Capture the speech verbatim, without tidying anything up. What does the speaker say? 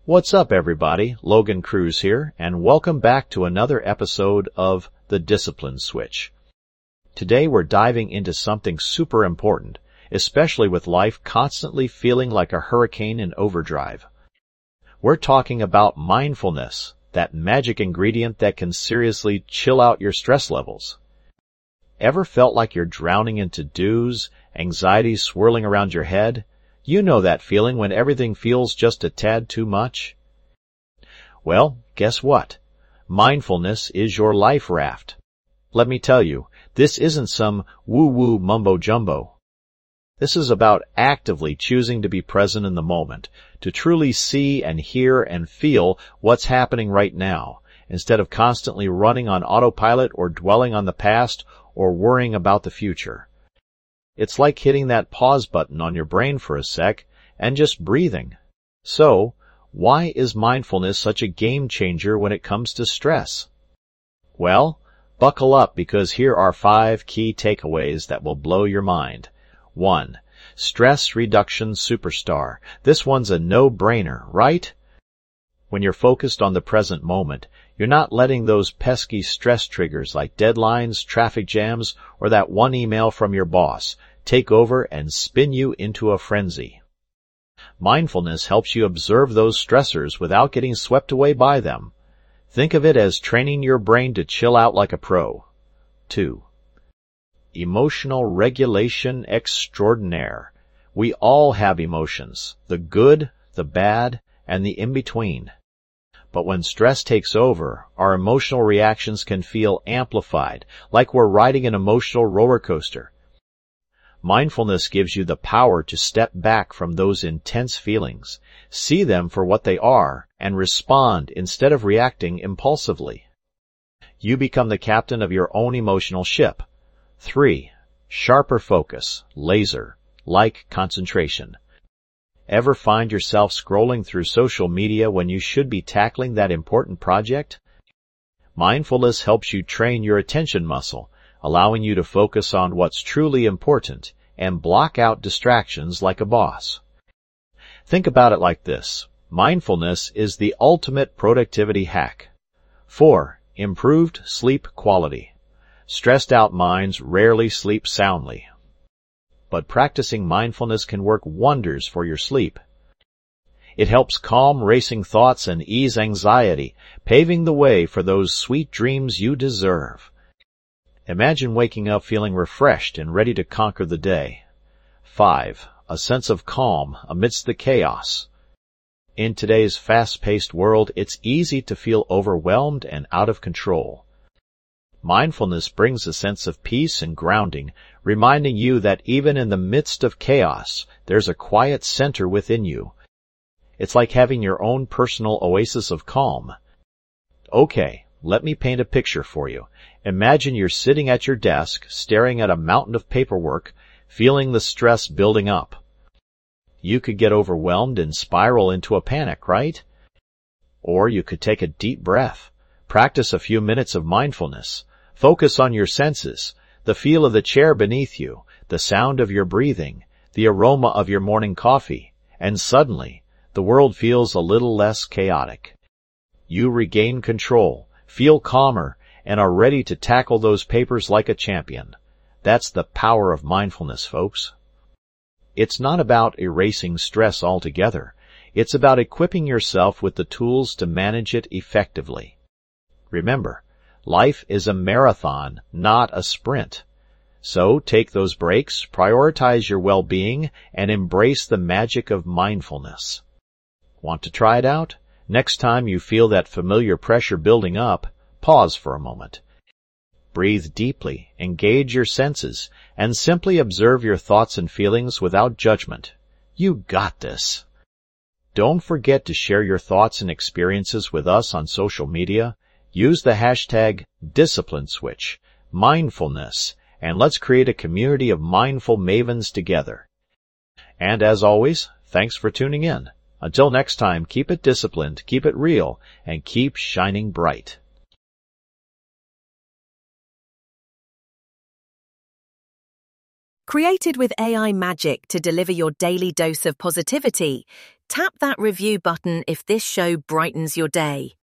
What's up, everybody? Logan Cruz here, and welcome back to another episode of The Discipline Switch. Today we're diving into something super important, especially with life constantly feeling like a hurricane in overdrive. We're talking about mindfulness, that magic ingredient that can seriously chill out your stress levels. Ever felt like you're drowning in to-dos, anxiety swirling around your head? You know that feeling when everything feels just a tad too much? Well, guess what? Mindfulness is your life raft. Let me tell you, this isn't some woo-woo mumbo-jumbo. This is about actively choosing to be present in the moment, to truly see and hear and feel what's happening right now, instead of constantly running on autopilot or dwelling on the past or worrying about the future. It's like hitting that pause button on your brain for a sec and just breathing. So, why is mindfulness such a game changer when it comes to stress? Well, buckle up because here are five key takeaways that will blow your mind. One, stress reduction superstar. This one's a no-brainer, right? When you're focused on the present moment, you're not letting those pesky stress triggers like deadlines, traffic jams, or that one email from your boss take over and spin you into a frenzy. Mindfulness helps you observe those stressors without getting swept away by them. Think of it as training your brain to chill out like a pro. Two, emotional regulation extraordinaire. We all have emotions, the good, the bad, and the in-between. But when stress takes over, our emotional reactions can feel amplified, like we're riding an emotional roller coaster. Mindfulness gives you the power to step back from those intense feelings, see them for what they are, and respond instead of reacting impulsively. You become the captain of your own emotional ship. Three, sharper focus, laser, like concentration. Ever find yourself scrolling through social media when you should be tackling that important project? Mindfulness helps you train your attention muscle, allowing you to focus on what's truly important and block out distractions like a boss. Think about it like this. Mindfulness is the ultimate productivity hack. Four, improved sleep quality. Stressed out minds rarely sleep soundly. But practicing mindfulness can work wonders for your sleep. It helps calm racing thoughts and ease anxiety, paving the way for those sweet dreams you deserve. Imagine waking up feeling refreshed and ready to conquer the day. Five, a sense of calm amidst the chaos. In today's fast-paced world, it's easy to feel overwhelmed and out of control. Mindfulness brings a sense of peace and grounding, reminding you that even in the midst of chaos, there's a quiet center within you. It's like having your own personal oasis of calm. Okay, let me paint a picture for you. Imagine you're sitting at your desk, staring at a mountain of paperwork, feeling the stress building up. You could get overwhelmed and spiral into a panic, right? Or you could take a deep breath, practice a few minutes of mindfulness, focus on your senses, the feel of the chair beneath you, the sound of your breathing, the aroma of your morning coffee, and suddenly, the world feels a little less chaotic. You regain control, feel calmer, and are ready to tackle those papers like a champion. That's the power of mindfulness, folks. It's not about erasing stress altogether. It's about equipping yourself with the tools to manage it effectively. Remember, life is a marathon, not a sprint. So take those breaks, prioritize your well-being, and embrace the magic of mindfulness. Want to try it out? Next time you feel that familiar pressure building up, pause for a moment. Breathe deeply, engage your senses, and simply observe your thoughts and feelings without judgment. You got this. Don't forget to share your thoughts and experiences with us on social media. Use the hashtag DisciplineSwitch, mindfulness, and let's create a community of mindful mavens together. And as always, thanks for tuning in. Until next time, keep it disciplined, keep it real, and keep shining bright. Created with A I magic to deliver your daily dose of positivity, Tap that review button if this show brightens your day.